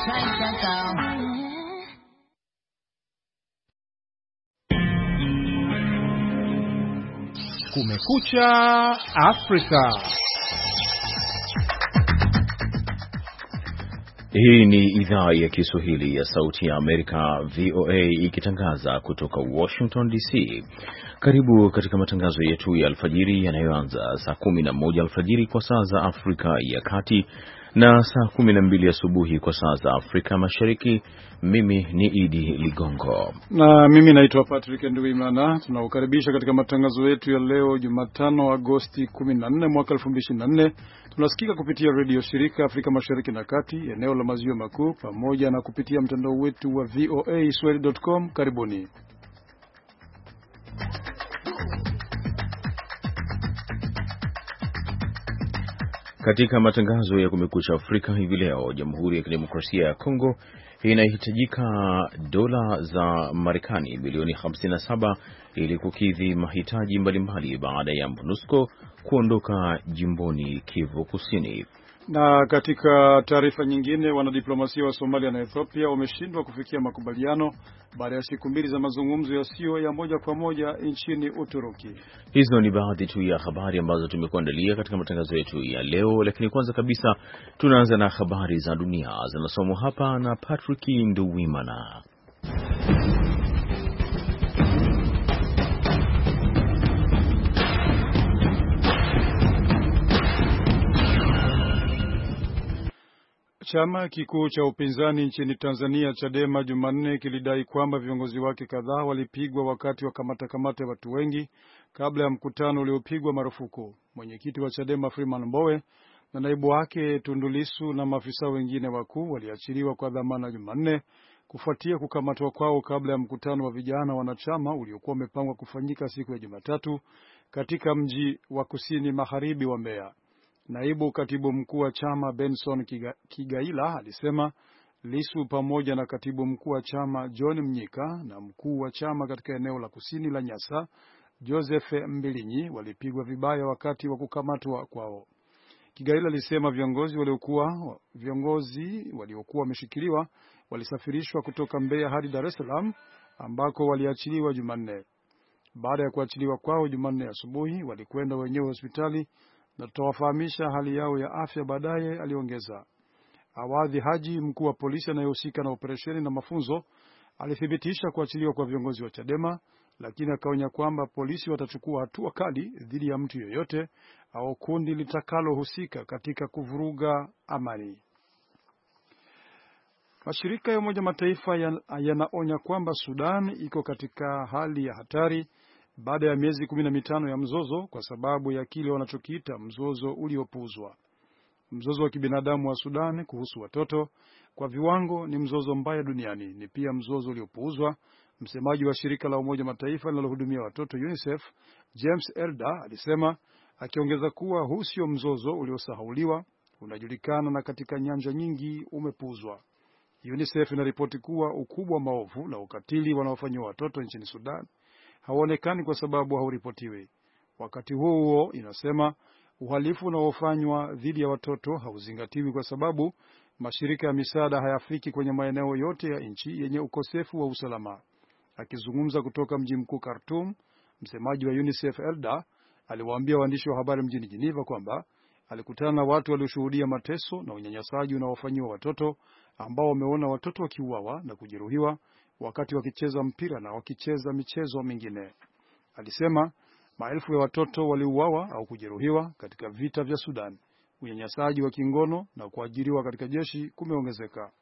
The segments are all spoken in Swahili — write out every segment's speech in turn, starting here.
Kumekucha Afrika. Hii ni idhaa ya Kiswahili ya Sauti ya Amerika, VOA, ikitangaza kutoka Washington DC. Karibu katika matangazo yetu ya alfajiri yanayoanza saa 11 alfajiri kwa saa za Afrika ya Kati na saa 12 asubuhi kwa saa za Afrika Mashariki. Mimi ni Idi Ligongo na mimi naitwa Patrick Nduwimana. Tunakukaribisha katika matangazo yetu ya leo Jumatano Agosti 14 mwaka 2024. Tunasikika kupitia redio shirika Afrika Mashariki na Kati, eneo la Maziwa Makuu, pamoja na kupitia mtandao wetu wa voaswahili.com. Karibuni. Katika matangazo ya Kumekucha Afrika hivi leo, Jamhuri ya Kidemokrasia ya Kongo inahitajika dola za Marekani milioni 57 ili kukidhi mahitaji mbalimbali baada ya MONUSCO kuondoka jimboni Kivu Kusini. Na katika taarifa nyingine, wanadiplomasia wa Somalia na Ethiopia wameshindwa kufikia makubaliano baada ya siku mbili za mazungumzo yasiyo ya moja kwa moja nchini Uturuki. Hizo ni baadhi tu ya habari ambazo tumekuandalia katika matangazo yetu ya leo, lakini kwanza kabisa tunaanza na habari za dunia zinasomwa hapa na Patrick Nduwimana. Chama kikuu cha upinzani nchini Tanzania, Chadema, Jumanne kilidai kwamba viongozi wake kadhaa walipigwa wakati wa kamata ya watu wengi kabla ya mkutano uliopigwa marufuku. Mwenyekiti wa Chadema Freeman Mbowe na naibu wake Tundu Lissu na maafisa wengine wakuu waliachiliwa kwa dhamana Jumanne kufuatia kukamatwa kwao kabla ya mkutano wa vijana wanachama uliokuwa umepangwa kufanyika siku ya Jumatatu katika mji wa kusini magharibi wa Mbeya. Naibu katibu mkuu wa chama Benson Kigaila alisema Lissu pamoja na katibu mkuu wa chama John Mnyika na mkuu wa chama katika eneo la kusini la Nyasa Joseph Mbilinyi walipigwa vibaya wakati wa kukamatwa kwao. Kigaila alisema viongozi waliokuwa wameshikiliwa walisafirishwa kutoka Mbeya hadi Dar es Salaam ambako waliachiliwa Jumanne. Baada ya kuachiliwa kwao Jumanne asubuhi, walikwenda wenyewe hospitali na tutawafahamisha hali yao ya afya baadaye, aliongeza. Awadhi Haji, mkuu wa polisi anayehusika na operesheni na mafunzo, alithibitisha kuachiliwa kwa viongozi wa Chadema, lakini akaonya kwamba polisi watachukua hatua kali dhidi ya mtu yeyote au kundi litakalohusika katika kuvuruga amani. Mashirika ya Umoja Mataifa yanaonya kwamba Sudan iko katika hali ya hatari baada ya miezi 15 ya mzozo kwa sababu ya kile wanachokiita mzozo uliopuuzwa. Mzozo wa kibinadamu wa Sudan kuhusu watoto kwa viwango ni mzozo mbaya duniani, ni pia mzozo uliopuuzwa. Msemaji wa shirika la Umoja Mataifa linalohudumia watoto UNICEF, James Elder, alisema, akiongeza kuwa huu sio mzozo uliosahauliwa, unajulikana na katika nyanja nyingi umepuuzwa. UNICEF inaripoti kuwa ukubwa wa maovu na ukatili wanaofanywa watoto nchini Sudan hauonekani kwa sababu hauripotiwi. Wakati huo inasema uhalifu unaofanywa dhidi ya watoto hauzingatiwi kwa sababu mashirika ya misaada hayafiki kwenye maeneo yote ya nchi yenye ukosefu wa usalama. Akizungumza kutoka mji mkuu Khartoum, msemaji wa UNICEF Elder aliwaambia waandishi wa habari mjini Geneva kwamba alikutana na watu walioshuhudia mateso na unyanyasaji unaofanywa watoto ambao wameona watoto wakiuawa na kujeruhiwa wakati wakicheza mpira na wakicheza michezo mingine. Alisema maelfu ya watoto waliuawa au kujeruhiwa katika vita vya Sudan. Unyanyasaji wa kingono na kuajiriwa katika jeshi kumeongezeka.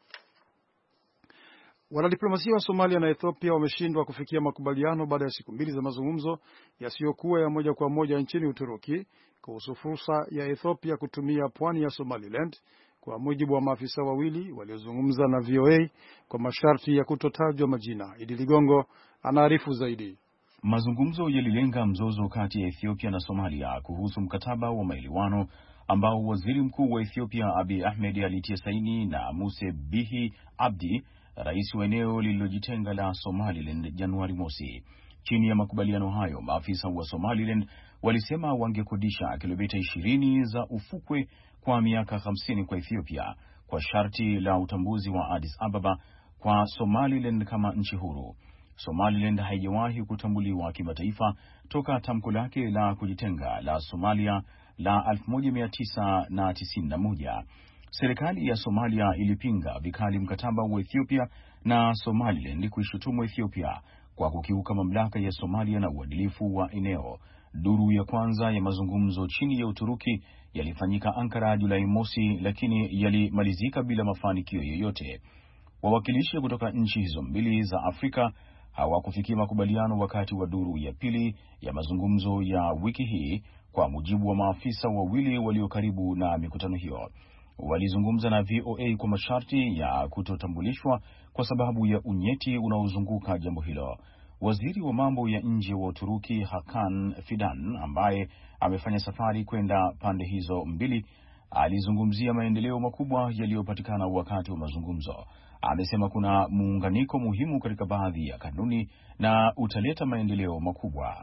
Wanadiplomasia wa Somalia na Ethiopia wameshindwa kufikia makubaliano baada ya siku mbili za mazungumzo yasiyokuwa ya moja kwa moja nchini Uturuki kuhusu fursa ya Ethiopia kutumia pwani ya Somaliland, kwa mujibu wa maafisa wawili waliozungumza na VOA kwa masharti ya kutotajwa majina. Idi Ligongo anaarifu zaidi. Mazungumzo yalilenga mzozo kati ya Ethiopia na Somalia kuhusu mkataba wa maelewano ambao waziri mkuu wa Ethiopia Abiy Ahmed alitia saini na Muse Bihi Abdi, rais wa eneo lililojitenga la Somaliland, Januari mosi. Chini ya makubaliano hayo, maafisa wa Somaliland walisema wangekodisha kilomita 20 za ufukwe kwa miaka 50 kwa Ethiopia kwa sharti la utambuzi wa Addis Ababa kwa Somaliland kama nchi huru. Somaliland haijawahi kutambuliwa kimataifa toka tamko lake la kujitenga la Somalia la 1991. Serikali ya Somalia ilipinga vikali mkataba wa Ethiopia na Somaliland kuishutumu Ethiopia kwa kukiuka mamlaka ya Somalia na uadilifu wa eneo. Duru ya kwanza ya mazungumzo chini ya Uturuki yalifanyika Ankara Julai mosi, lakini yalimalizika bila mafanikio yoyote. Wawakilishi kutoka nchi hizo mbili za Afrika hawakufikia makubaliano wakati wa duru ya pili ya mazungumzo ya wiki hii, kwa mujibu wa maafisa wawili walio karibu na mikutano hiyo. Walizungumza na VOA kwa masharti ya kutotambulishwa kwa sababu ya unyeti unaozunguka jambo hilo. Waziri wa mambo ya nje wa Uturuki Hakan Fidan, ambaye amefanya safari kwenda pande hizo mbili, alizungumzia maendeleo makubwa yaliyopatikana wakati wa mazungumzo. Amesema kuna muunganiko muhimu katika baadhi ya kanuni na utaleta maendeleo makubwa.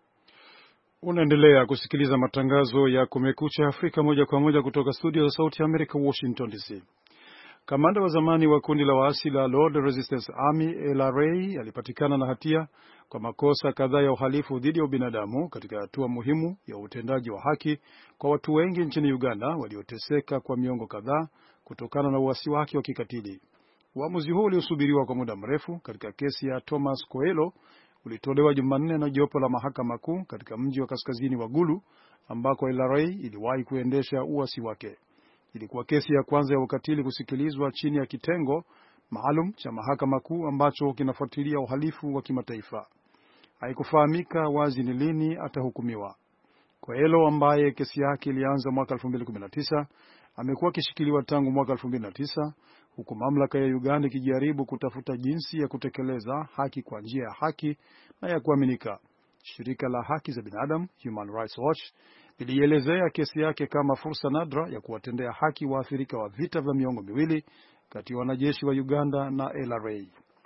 Unaendelea kusikiliza matangazo ya Kumekucha Afrika moja kwa moja kutoka studio za Sauti ya Amerika, Washington DC. Kamanda wa zamani wa kundi la waasi la Lord Resistance Army LRA alipatikana na hatia kwa makosa kadhaa ya uhalifu dhidi ya ubinadamu katika hatua muhimu ya utendaji wa haki kwa watu wengi nchini Uganda walioteseka kwa miongo kadhaa kutokana na uasi wake wa kikatili. Uamuzi huu uliosubiriwa kwa muda mrefu katika kesi ya Thomas Koelo ulitolewa Jumanne na jopo la mahakama kuu katika mji wa kaskazini wa Gulu ambako LRA iliwahi kuendesha uasi wake. Ilikuwa kesi ya kwanza ya ukatili kusikilizwa chini ya kitengo maalum cha mahakama kuu ambacho kinafuatilia uhalifu wa kimataifa. Haikufahamika wazi ni lini atahukumiwa. Koelo, ambaye kesi yake ilianza mwaka 2019, amekuwa akishikiliwa tangu mwaka 2009 huku mamlaka ya Uganda ikijaribu kutafuta jinsi ya kutekeleza haki kwa njia ya haki na ya kuaminika. Shirika la haki za binadamu Human Rights Watch lilielezea kesi yake kama fursa nadra ya kuwatendea haki waathirika wa vita vya miongo miwili kati ya wanajeshi wa Uganda na LRA.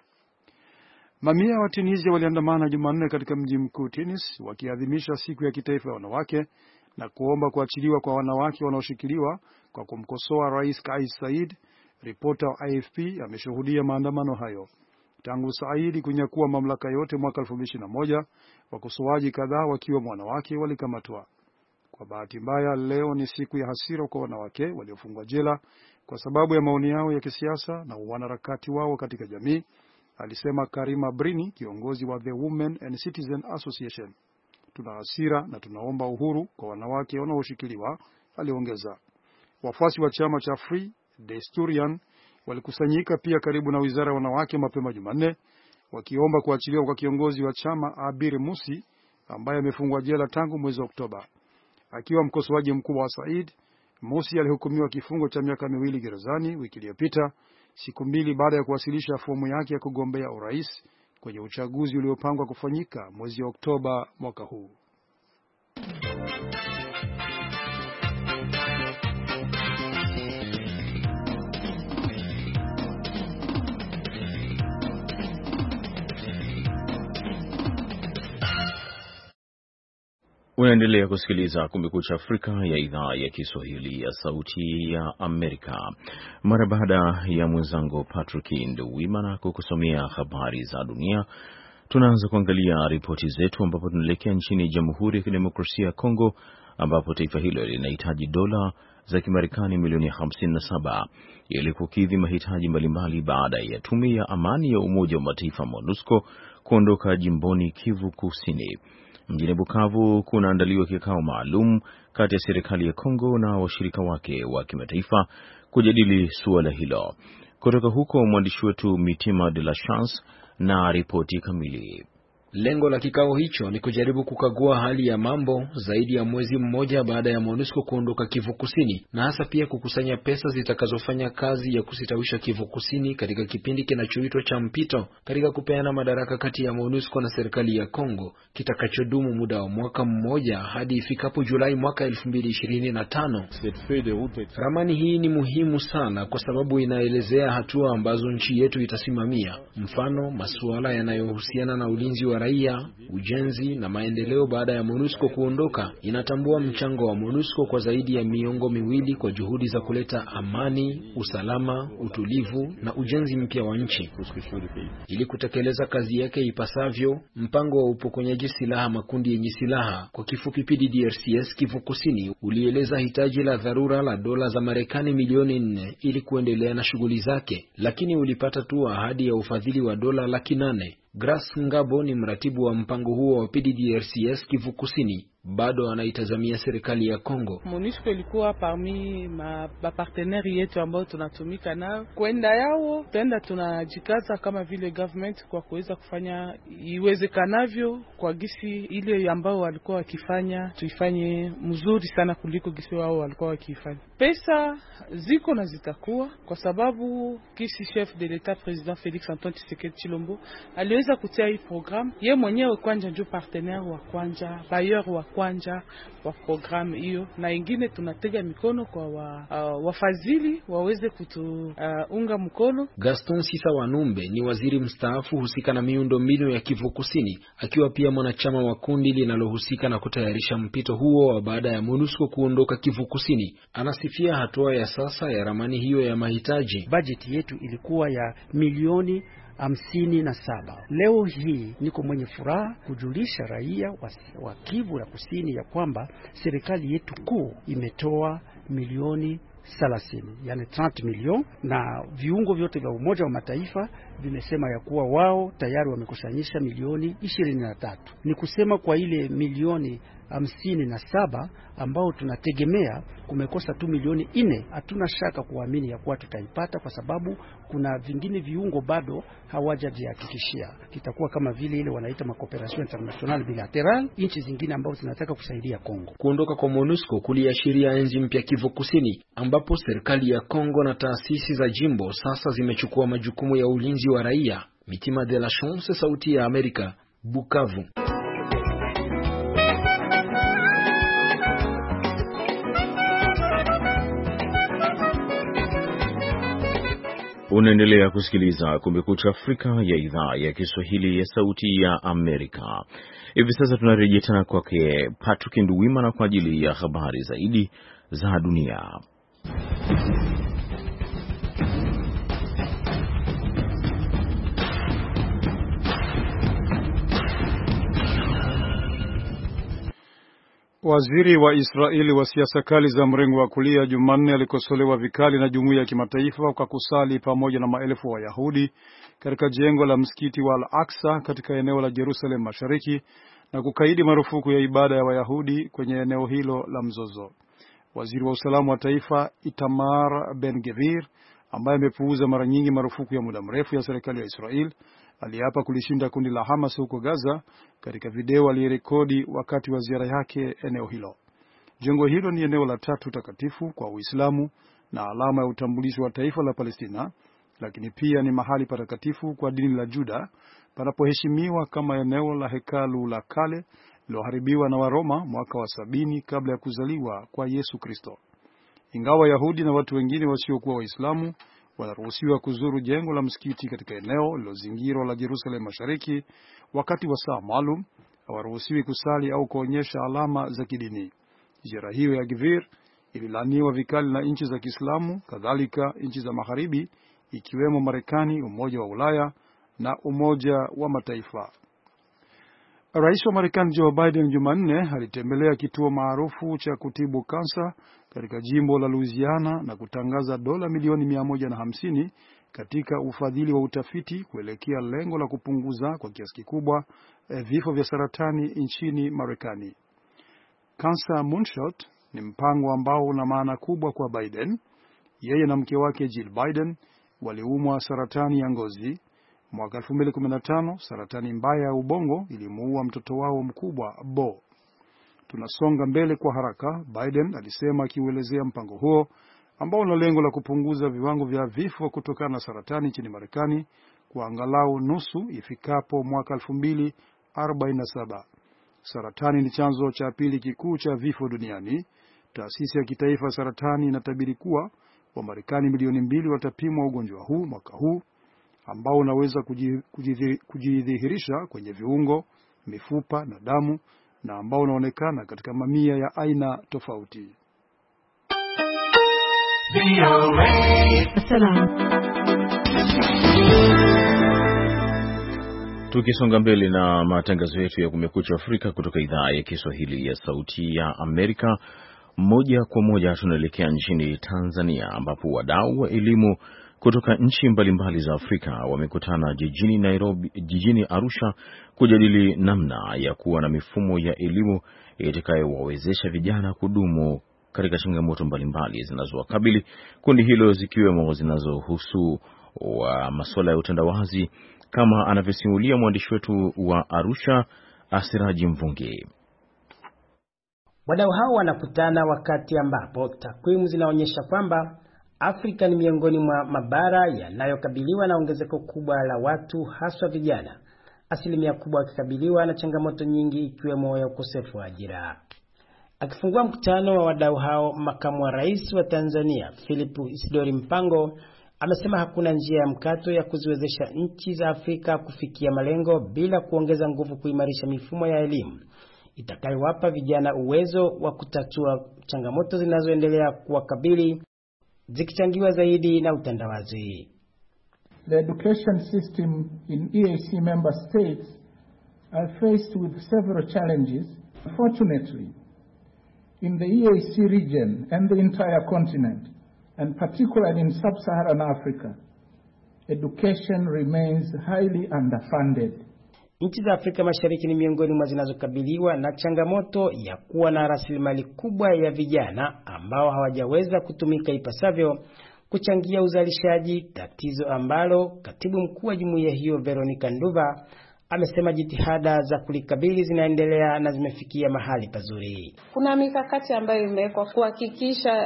Mamia wa Tunisia waliandamana Jumanne katika mji mkuu Tunis wakiadhimisha siku ya kitaifa ya wanawake na kuomba kuachiliwa kwa wanawake wanaoshikiliwa kwa kumkosoa Rais Kais Saied. Ripota wa AFP ameshuhudia maandamano hayo. Tangu Said kunyakua mamlaka yote mwaka 2021, wakosoaji kadhaa wakiwa wanawake walikamatwa. Kwa bahati mbaya, leo ni siku ya hasira kwa wanawake waliofungwa jela kwa sababu ya maoni yao ya kisiasa na wanaharakati wao katika jamii, alisema Karima Brini, kiongozi wa The Women and Citizen Association. Tuna hasira na tunaomba uhuru kwa wanawake wanaoshikiliwa, aliongeza. Wafuasi wa chama cha Free Desturian walikusanyika pia karibu na wizara ya wanawake mapema Jumanne wakiomba kuachiliwa kwa kiongozi wa chama Abir Musi ambaye amefungwa jela tangu mwezi Oktoba. Akiwa mkosoaji mkubwa wa Said, Musi alihukumiwa kifungo cha miaka 2 gerezani wiki iliyopita, siku 2 baada ya kuwasilisha fomu yake ya kugombea urais kwenye uchaguzi uliopangwa kufanyika mwezi Oktoba mwaka huu. Unaendelea kusikiliza Kumekucha Afrika ya idhaa ya Kiswahili ya Sauti ya Amerika. Mara baada ya mwenzangu Patrick Nduwimana kukusomea habari za dunia, tunaanza kuangalia ripoti zetu, ambapo tunaelekea nchini Jamhuri ya Kidemokrasia ya Kongo, ambapo taifa hilo linahitaji dola za Kimarekani milioni 57 ili kukidhi mahitaji mbalimbali baada ya tume ya amani ya Umoja wa Mataifa MONUSCO kuondoka jimboni Kivu Kusini. Mjini Bukavu kunaandaliwa kikao maalum kati ya serikali ya Kongo na washirika wake wa kimataifa kujadili suala hilo. Kutoka huko, mwandishi wetu Mitima de la Chance na ripoti kamili. Lengo la kikao hicho ni kujaribu kukagua hali ya mambo zaidi ya mwezi mmoja baada ya MONUSCO kuondoka Kivu Kusini, na hasa pia kukusanya pesa zitakazofanya kazi ya kusitawisha Kivu Kusini katika kipindi kinachoitwa cha mpito katika kupeana madaraka kati ya MONUSCO na serikali ya Kongo, kitakachodumu muda wa mwaka mmoja hadi ifikapo Julai mwaka 2025. Ramani hii ni muhimu sana kwa sababu inaelezea hatua ambazo nchi yetu itasimamia, mfano masuala yanayohusiana na ulinzi wa wa raia, ujenzi na maendeleo baada ya MONUSCO kuondoka inatambua mchango wa MONUSCO kwa zaidi ya miongo miwili kwa juhudi za kuleta amani, usalama, utulivu na ujenzi mpya wa nchi. Ili kutekeleza kazi yake ipasavyo, mpango wa upokonyaji silaha makundi yenye silaha, kwa kifupi PDDRCS, Kivu Kusini, ulieleza hitaji la dharura la dola za Marekani milioni 4 ili kuendelea na shughuli zake, lakini ulipata tu ahadi ya ufadhili wa dola 800,000. Grace Ngabo ni mratibu wa mpango huo wa PDDRCS Kivu Kusini. Bado anaitazamia serikali ya Kongo. MONUSCO ilikuwa parmi maparteneri yetu ambao tunatumika nao. Kwenda yao tenda tunajikaza kama vile government kwa kuweza kufanya iwezekanavyo kwa gisi ile ambao walikuwa wakifanya tuifanye mzuri sana kuliko gisi wao walikuwa wakifanya. Pesa ziko na zitakuwa kwa sababu kisi chef de l'etat president Felix Antoine Tshisekedi Tshilombo aliweza kutia hii program. Ye mwenyewe kwanja ndio partenaire wa kwanja, bailleur wa kwanja wa programu hiyo, na ingine tunatega mikono kwa wafadhili waweze kutuunga mkono. Gaston Sisa Wanumbe ni waziri mstaafu husika na miundo mbinu ya Kivu Kusini, akiwa pia mwanachama wa kundi linalohusika na kutayarisha mpito huo wa baada ya MONUSCO kuondoka Kivu Kusini. Anasifia hatua ya sasa ya ramani hiyo ya mahitaji. Bajeti yetu ilikuwa ya milioni 57. Leo hii niko mwenye furaha kujulisha raia wa Kivu ya Kusini ya kwamba serikali yetu kuu imetoa milioni 30, yani 30 milioni, na viungo vyote vya Umoja wa Mataifa vimesema ya kuwa wao tayari wamekusanyisha milioni 23. Ni kusema kwa ile milioni 57 ambao tunategemea kumekosa tu milioni 4. Hatuna shaka kuamini ya kuwa tutaipata, kwa sababu kuna vingine viungo bado hawajajihakikishia. Kitakuwa kama vile ile wanaita makooperasion international bilateral, nchi zingine ambao zinataka kusaidia Kongo. Kuondoka kwa MONUSCO kuliashiria enzi mpya Kivu Kusini, ambapo serikali ya Kongo na taasisi za jimbo sasa zimechukua majukumu ya ulinzi wa raia. Mitima de la Chance, Sauti ya Amerika, Bukavu. Unaendelea kusikiliza Kumekucha Afrika ya idhaa ya Kiswahili ya Sauti ya Amerika. Hivi sasa tunarejea tena kwake Patrick Nduwimana kwa ajili ya habari zaidi za dunia. Waziri wa Israeli wa siasa kali za mrengo wa kulia Jumanne alikosolewa vikali na jumuiya ya kimataifa kwa kusali pamoja na maelfu wa Wayahudi katika jengo la msikiti wa Al-Aqsa katika eneo la Jerusalem Mashariki na kukaidi marufuku ya ibada ya Wayahudi kwenye eneo hilo la mzozo. Waziri wa usalama wa taifa Itamar Ben-Gvir, ambaye amepuuza mara nyingi marufuku ya muda mrefu ya serikali ya Israel, aliapa kulishinda kundi la Hamas huko Gaza katika video aliyerekodi wakati wa ziara yake eneo hilo. Jengo hilo ni eneo la 3 takatifu kwa Uislamu na alama ya utambulisho wa taifa la Palestina, lakini pia ni mahali patakatifu kwa dini la Juda, panapoheshimiwa kama eneo la hekalu la kale liloharibiwa na Waroma mwaka wa 70 kabla ya kuzaliwa kwa Yesu Kristo. Ingawa Wayahudi na watu wengine wasiokuwa Waislamu wanaruhusiwa kuzuru jengo la msikiti katika eneo lilozingirwa la Jerusalem Mashariki wakati wa saa maalum, hawaruhusiwi kusali au kuonyesha alama za kidini. Ziara hiyo ya Gvir ililaniwa vikali na nchi za Kiislamu, kadhalika nchi za Magharibi ikiwemo Marekani, Umoja wa Ulaya na Umoja wa Mataifa. Rais wa Marekani Joe Biden Jumanne alitembelea kituo maarufu cha kutibu kansa katika jimbo la Louisiana na kutangaza dola milioni 150 katika ufadhili wa utafiti kuelekea lengo la kupunguza kwa kiasi kikubwa vifo vya saratani nchini Marekani. Cancer Moonshot ni mpango ambao una maana kubwa kwa Biden. Yeye na mke wake Jill Biden waliumwa saratani ya ngozi. Mwaka 2015 saratani mbaya ya ubongo ilimuua mtoto wao mkubwa Bo. Tunasonga mbele kwa haraka, Biden alisema akiuelezea mpango huo ambao una lengo la kupunguza viwango vya vifo kutokana na saratani nchini Marekani kwa angalau nusu ifikapo mwaka 2047. Saratani ni chanzo cha pili kikuu cha vifo duniani. Taasisi ya kitaifa ya saratani inatabiri kuwa Wamarekani milioni 2 watapimwa ugonjwa huu mwaka huu. ambao unaweza kujidhihirisha kwenye viungo, mifupa na damu na ambao unaonekana katika mamia ya aina tofauti. Tukisonga mbele na matangazo yetu ya Kumekucha Afrika kutoka idhaa ya Kiswahili ya Sauti ya Amerika, moja kwa moja tunaelekea nchini Tanzania ambapo wadau wa elimu kutoka nchi mbalimbali za Afrika wamekutana jijini Arusha kujadili namna ya kuwa na mifumo ya elimu itakayowawezesha vijana kudumu katika changamoto mbalimbali zinazowakabili kundi hilo, zikiwemo zinazohusu masuala ya utandawazi, kama anavyosimulia mwandishi wetu wa Arusha Asiraji Mvungi. Wadau hao wanakutana wakati ambapo takwimu zinaonyesha kwamba Afrika ni miongoni mwa mabara yanayokabiliwa na ongezeko kubwa la watu, haswa vijana, asilimia kubwa wakikabiliwa na changamoto nyingi ikiwemo ya ukosefu wa ajira. Akifungua mkutano wa wadau hao, makamu wa rais wa Tanzania Philip Isidori Mpango amesema hakuna njia ya mkato ya kuziwezesha nchi za Afrika kufikia malengo bila kuongeza nguvu kuimarisha mifumo ya elimu itakayowapa vijana uwezo wa kutatua changamoto zinazoendelea kuwakabili, zikichangiwa zaidi na utandawazi. The education system in EAC member states are faced with several challenges. Fortunately, in the EAC region and the entire continent, and particularly in sub-Saharan Africa, education remains highly underfunded. Nchi za Afrika Mashariki ni miongoni mwa zinazokabiliwa na changamoto ya kuwa na rasilimali kubwa ya vijana ambao hawajaweza kutumika ipasavyo kuchangia uzalishaji, tatizo ambalo katibu mkuu wa jumuiya hiyo Veronica Nduva amesema jitihada za kulikabili zinaendelea na zimefikia mahali pazuri. Kuna mikakati ambayo imewekwa kuhakikisha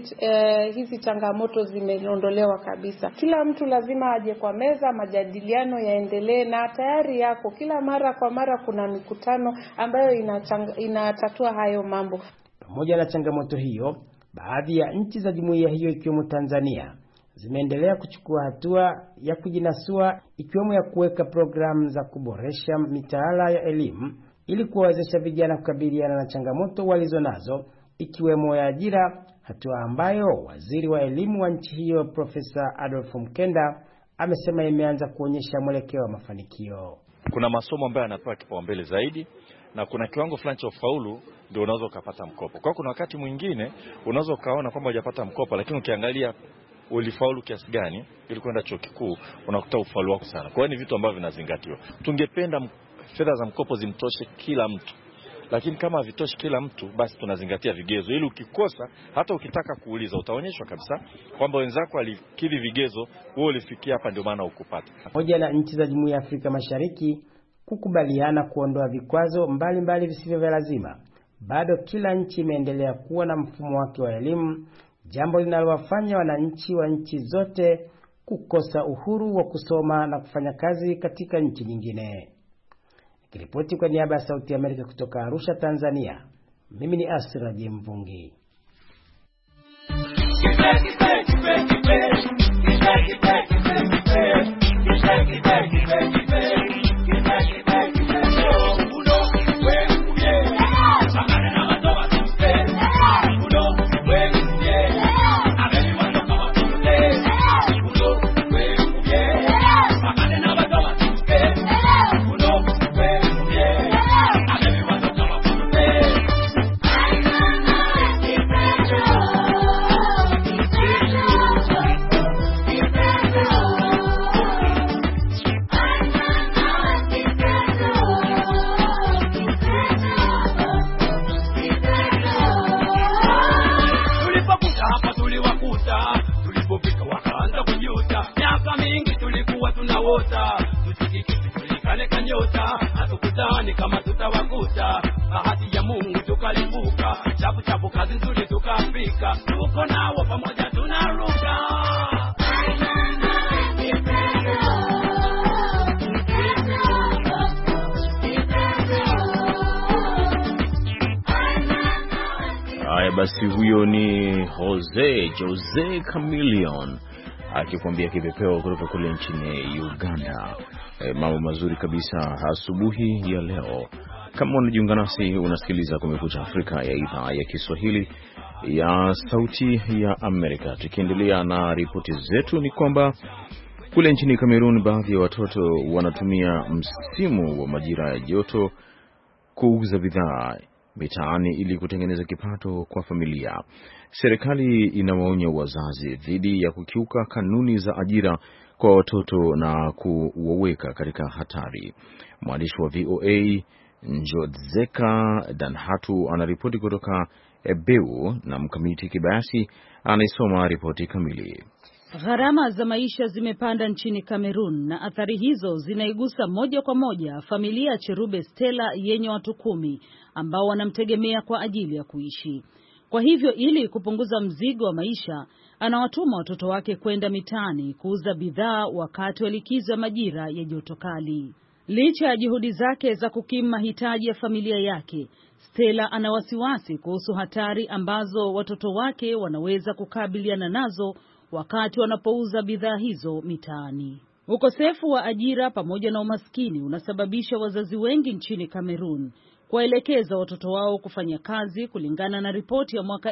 hizi changamoto zimeondolewa kabisa. Kila mtu lazima aje kwa meza, majadiliano yaendelee, na tayari yako kila mara kwa mara kuna mikutano ambayo inatatua hayo mambo. Pamoja na changamoto hiyo, baadhi ya nchi za jumuiya hiyo ikiwemo Tanzania zimeendelea kuchukua hatua ya kujinasua, ikiwemo ya kuweka programu za kuboresha mitaala ya elimu ili kuwawezesha vijana kukabiliana na changamoto walizonazo, ikiwemo ya ajira, hatua ambayo waziri wa elimu wa nchi hiyo Profesa Adolf Mkenda amesema imeanza kuonyesha mwelekeo wa mafanikio. Kuna masomo ambayo yanapewa kipaumbele zaidi na kuna kiwango fulani cha ufaulu ndio unaweza ukapata mkopo. Kwa kuna wakati mwingine unaweza ukaona kwamba hujapata mkopo, lakini ukiangalia ulifaulu kiasi gani ili kwenda chuo kikuu, unakuta ufaulu wako sana. Kwa hiyo ni vitu ambavyo vinazingatiwa. Tungependa fedha za mkopo zimtoshe kila mtu, lakini kama havitoshi kila mtu, basi tunazingatia vigezo ili ukikosa, hata ukitaka kuuliza utaonyeshwa kabisa kwamba wenzako alikidhi vigezo, wewe ulifikia hapa, ndio maana ukupata. Pamoja na nchi za Jumuiya ya Afrika Mashariki kukubaliana kuondoa vikwazo mbalimbali visivyo vya lazima, bado kila nchi imeendelea kuwa na mfumo wake wa elimu, jambo linalowafanya wananchi wa nchi zote kukosa uhuru wa kusoma na kufanya kazi katika nchi nyingine. Nikiripoti kwa niaba ya Sauti ya Amerika kutoka Arusha, Tanzania, mimi ni Asiraji Mvungi. Basi huyo ni Jose Chameleone akikuambia kipepeo kutoka kule nchini Uganda. Mambo mazuri kabisa asubuhi ya leo. Kama unajiunga nasi, unasikiliza Kumekucha Afrika ya idhaa ya Kiswahili ya Sauti ya Amerika. Tukiendelea na ripoti zetu, ni kwamba kule nchini Kamerun baadhi ya watoto wanatumia msimu wa majira ya joto kuuza bidhaa mitaani ili kutengeneza kipato kwa familia. Serikali inawaonya wazazi dhidi ya kukiuka kanuni za ajira kwa watoto na kuwaweka katika hatari. Mwandishi wa VOA Njodzeka Danhatu anaripoti kutoka Ebeu na Mkamiti Kibayasi anaisoma ripoti kamili. Gharama za maisha zimepanda nchini Kamerun na athari hizo zinaigusa moja kwa moja familia Cherube Stella yenye watu 10 ambao wanamtegemea kwa ajili ya kuishi. Kwa hivyo ili kupunguza mzigo wa maisha, anawatuma watoto wake kwenda mitaani kuuza bidhaa wakati wa likizo ya majira ya joto kali. Licha ya juhudi zake za kukimu mahitaji ya familia yake, Stella ana wasiwasi kuhusu hatari ambazo watoto wake wanaweza kukabiliana nazo wakati wanapouza bidhaa hizo mitaani. Ukosefu wa ajira pamoja na umaskini unasababisha wazazi wengi nchini Kamerun kuwaelekeza watoto wao kufanya kazi, kulingana na ripoti ya mwaka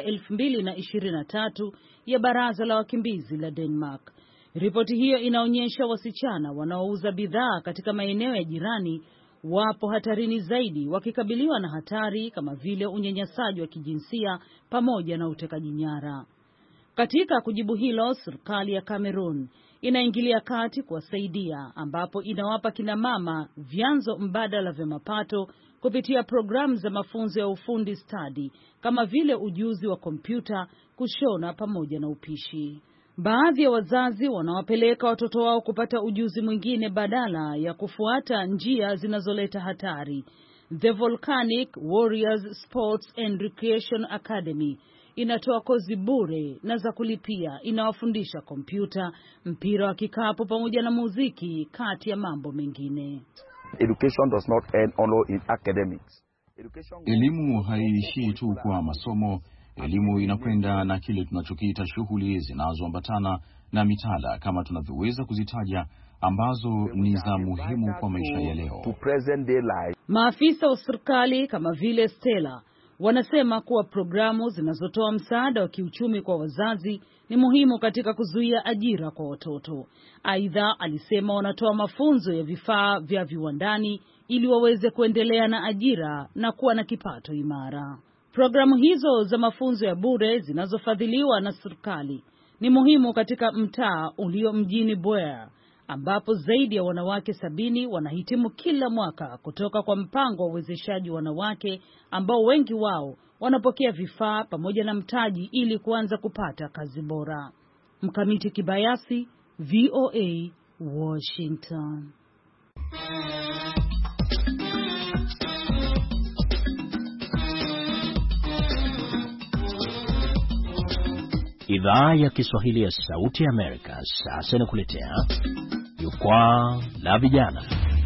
2023 ya Baraza la Wakimbizi la Denmark. Ripoti hiyo inaonyesha wasichana wanaouza bidhaa katika maeneo ya jirani wapo hatarini zaidi, wakikabiliwa na hatari kama vile unyanyasaji wa kijinsia pamoja na utekaji nyara. Katika kujibu hilo, serikali ya Kamerun inaingilia kati kuwasaidia, ambapo inawapa kina mama vyanzo mbadala vya mapato kupitia programu za mafunzo ya ufundi stadi kama vile ujuzi wa kompyuta, kushona pamoja na upishi. Baadhi ya wazazi wanawapeleka watoto wao kupata ujuzi mwingine badala ya kufuata njia zinazoleta hatari. The Volcanic Warriors Sports and Recreation Academy inatoa kozi bure na za kulipia, inawafundisha kompyuta, mpira wa kikapu pamoja na muziki, kati ya mambo mengine. Education does not end only in academics. Elimu haiishii tu kwa masomo. Elimu inakwenda na kile tunachokiita shughuli zinazoambatana na mitaala, kama tunavyoweza kuzitaja, ambazo ni za muhimu kwa maisha ya leo. Maafisa wa serikali kama vile Stella wanasema kuwa programu zinazotoa msaada wa kiuchumi kwa wazazi ni muhimu katika kuzuia ajira kwa watoto. Aidha, alisema wanatoa mafunzo ya vifaa vya viwandani ili waweze kuendelea na ajira na kuwa na kipato imara. Programu hizo za mafunzo ya bure zinazofadhiliwa na serikali ni muhimu katika mtaa ulio mjini Buea, ambapo zaidi ya wanawake 70 wanahitimu kila mwaka kutoka kwa mpango wa uwezeshaji wanawake, ambao wengi wao wanapokea vifaa pamoja na mtaji ili kuanza kupata kazi bora. Mkamiti Kibayasi, VOA, Washington. Idhaa ya Kiswahili ya Sauti ya Amerika sasa inakuletea Jukwaa la Vijana.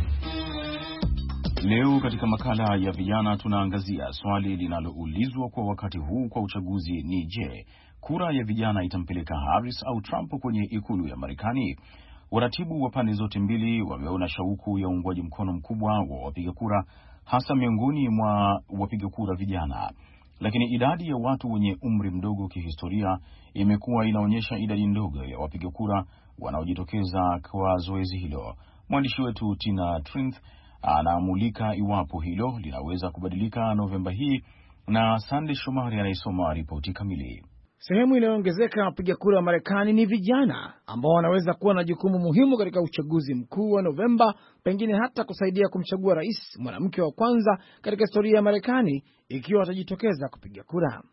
Leo katika makala ya vijana tunaangazia swali linaloulizwa kwa wakati huu kwa uchaguzi ni je, kura ya vijana itampeleka Harris au Trump kwenye ikulu ya Marekani? Waratibu wa pande zote mbili wameona shauku ya uungwaji mkono mkubwa wa wapiga kura, hasa miongoni mwa wapiga kura vijana. Lakini idadi ya watu wenye umri mdogo kihistoria imekuwa inaonyesha idadi ndogo ya wapiga kura wanaojitokeza kwa zoezi hilo. Mwandishi wetu Tina Trinth anamulika iwapo hilo linaweza kubadilika Novemba hii, na Sandy Shomari anaisoma ripoti kamili. Sehemu inayoongezeka wapiga kura wa Marekani ni vijana ambao wanaweza kuwa na jukumu muhimu katika uchaguzi mkuu wa Novemba, pengine hata kusaidia kumchagua rais mwanamke wa kwanza katika historia ya Marekani ikiwa watajitokeza kupiga kura.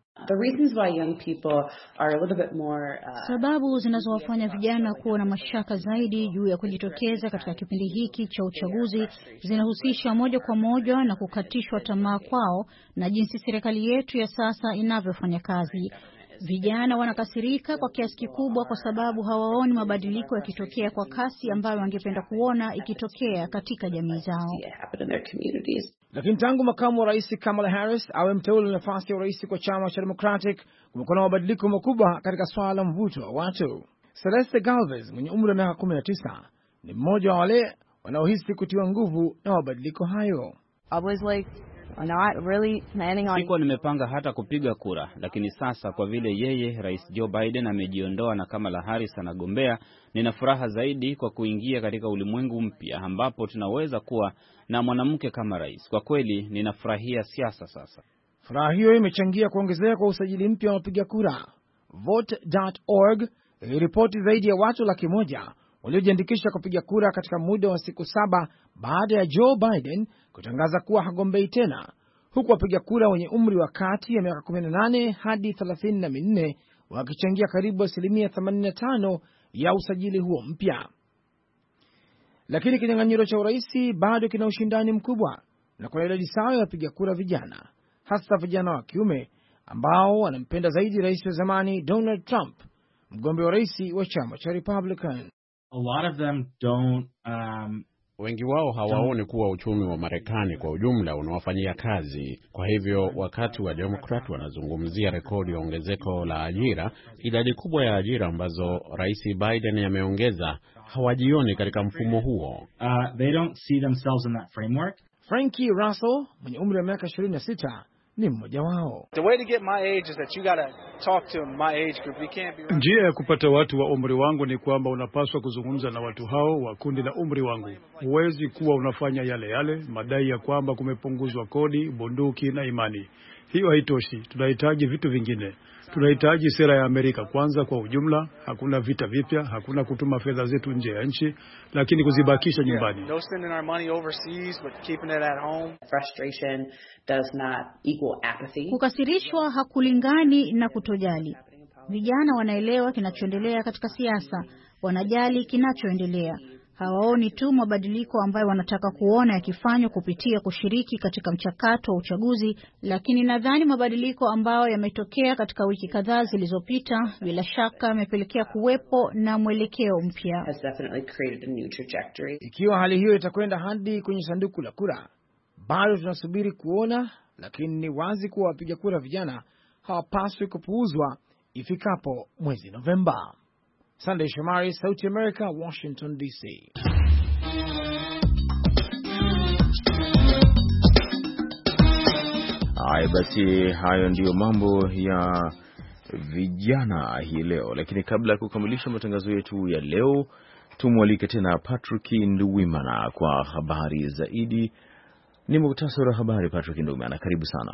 Sababu zinazowafanya vijana kuwa na mashaka zaidi juu ya kujitokeza katika kipindi hiki cha uchaguzi zinahusisha moja kwa moja na kukatishwa tamaa kwao na jinsi serikali yetu ya sasa inavyofanya kazi. Vijana wanakasirika kwa kiasi kikubwa kwa sababu hawaoni mabadiliko yakitokea kwa kasi ambayo wangependa kuona ikitokea katika jamii zao. Lakini tangu makamu wa rais Kamala Harris awe mteule na nafasi ya urais kwa chama cha Democratic, kumekuwa na mabadiliko makubwa katika swala la mvuto wa watu. Celeste Galvez mwenye umri wa miaka 19 ni mmoja wa wale wanaohisi kutiwa nguvu na mabadiliko hayo. Sikuwa nimepanga hata kupiga kura, lakini sasa kwa vile yeye Rais Joe Biden amejiondoa na Kamala Harris anagombea, nina furaha zaidi kwa kuingia katika ulimwengu mpya ambapo tunaweza kuwa na mwanamke kama rais. Kwa kweli ninafurahia siasa sasa. Furaha hiyo imechangia kuongezeka kwa usajili mpya wa wapiga kura. Vote.org iliripoti zaidi ya watu 100,000 waliojiandikisha kupiga kura katika muda wa siku 7 baada ya Joe Biden kutangaza kuwa hagombei tena, huku wapiga kura wenye umri wa kati ya miaka 18 hadi 34 wakichangia karibu 85% ya usajili huo mpya. Lakini kinyang'anyiro cha urais bado kina ushindani mkubwa na kuna idadi sawa ya wapiga kura vijana, hasa vijana wa kiume ambao wanampenda zaidi rais wa zamani Donald Trump, mgombea wa rais wa chama cha Republican. Wengi wao hawaoni kuwa uchumi wa Marekani kwa ujumla unawafanyia kazi. Kwa hivyo wakati wa Democrat wanazungumzia rekodi ya ongezeko la ajira, idadi kubwa ya ajira ambazo Rais Biden ameongeza, hawajioni katika mfumo huo. They don't see themselves in that framework. Frankie Russell mwenye umri wa miaka 26 ni mmoja wao. Njia ya kupata watu wa umri wangu ni kwamba unapaswa kuzungumza na watu hao wa kundi la umri wangu. Huwezi kuwa unafanya yale yale, madai ya kwamba kumepunguzwa kodi, bunduki na imani. Hiyo haitoshi. Tunahitaji vitu vingine. Tunahitaji sera ya Amerika kwanza kwa ujumla. Hakuna vita vipya, hakuna kutuma fedha zetu nje ya nchi, lakini kuzibakisha nyumbani. Kukasirishwa hakulingani na kutojali. Vijana wanaelewa kinachoendelea katika siasa, wanajali kinachoendelea. Hawaoni tu mabadiliko ambayo wanataka kuona yakifanywa kupitia kushiriki katika mchakato wa uchaguzi, lakini nadhani mabadiliko ambayo yametokea katika wiki kadhaa zilizopita bila shaka yamepelekea kuwepo na mwelekeo mpya. Ikiwa hali hiyo itakwenda hadi kwenye sanduku la kura, bado tunasubiri kuona, lakini ni wazi kuwa wapiga kura vijana hawapaswi kupuuzwa ifikapo mwezi Novemba. Sunday Shomari, Sauti America, Washington DC. Haya basi, hayo ndiyo mambo ya vijana hii leo, lakini kabla ya kukamilisha matangazo yetu ya leo, tumwalike tena Patrick Nduwimana kwa habari zaidi. Ni muhtasari wa habari. Patrick Nduwimana, karibu sana.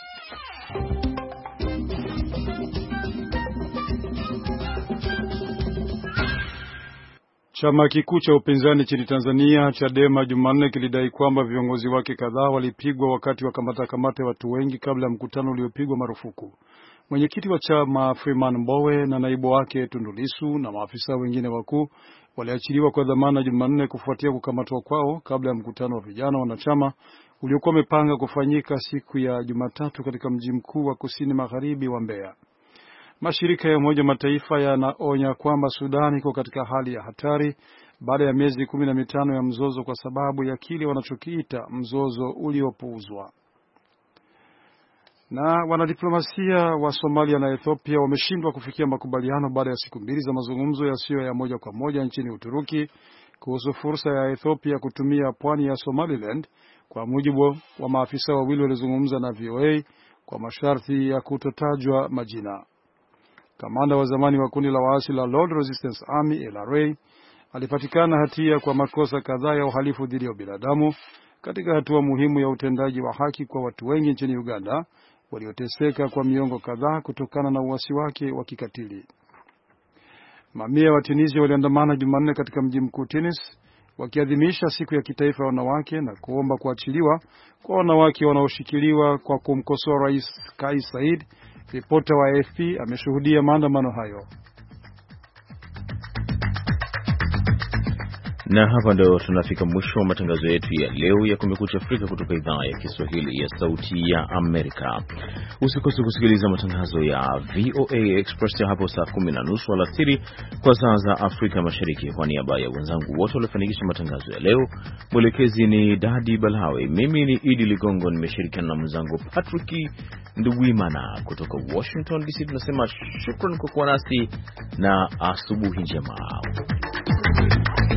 Chama kikuu cha upinzani nchini Tanzania, Chadema, Jumanne kilidai kwamba viongozi wake kadhaa walipigwa wakati wa kamata watu wengi kabla ya mkutano uliopigwa marufuku. Mwenyekiti wa chama Freeman Mbowe na naibu wake Tundu Lissu na maafisa wengine wakuu waliachiliwa kwa dhamana Jumanne kufuatia kukamatwa kwao kabla ya mkutano wa vijana wanachama uliokuwa umepanga kufanyika siku ya Jumatatu katika mji mkuu wa kusini magharibi wa Mbeya. Mashirika ya Umoja Mataifa yanaonya kwamba Sudan iko katika hali ya hatari baada ya miezi 15 ya mzozo kwa sababu ya kile wanachokiita mzozo uliopuuzwa. Na wanadiplomasia wa Somalia na Ethiopia wameshindwa kufikia makubaliano baada ya siku 2 za mazungumzo yasiyo ya moja kwa moja nchini Uturuki kuhusu fursa ya Ethiopia kutumia pwani ya Somaliland, kwa mujibu wa maafisa wawili waliozungumza na VOA kwa masharti ya kutotajwa majina. Kamanda wa zamani wa kundi la waasi la Lord Resistance Army LRA alipatikana hatia kwa makosa kadhaa ya uhalifu dhidi ya binadamu katika hatua muhimu ya utendaji wa haki kwa watu wengi nchini Uganda walioteseka kwa miongo kadhaa kutokana na uasi wake wa kikatili. Mamia wa Tunisia waliandamana Jumanne katika mji mkuu Tunis wakiadhimisha siku ya kitaifa ya wanawake na kuomba kuachiliwa kwa wanawake wanaoshikiliwa kwa kumkosoa Rais Kais Saied. Ripota wa AFP ameshuhudia maandamano hayo. Na hapa ndio tunafika mwisho wa matangazo yetu ya leo ya Kumekucha Afrika kutoka idhaa ya Kiswahili ya Sauti ya Amerika. Usikose kusikiliza matangazo ya VOA Express hapo saa 10:30 alasiri kwa saa za Afrika Mashariki. Kwa niaba ya wenzangu wote waliofanikisha matangazo ya leo, mwelekezi ni Dadi Balawe, mimi ni Idi Ligongo, nimeshirikiana na mwenzangu Patrick Nduwimana kutoka Washington DC. Tunasema shukrani kwa kuwa nasi na asubuhi njema.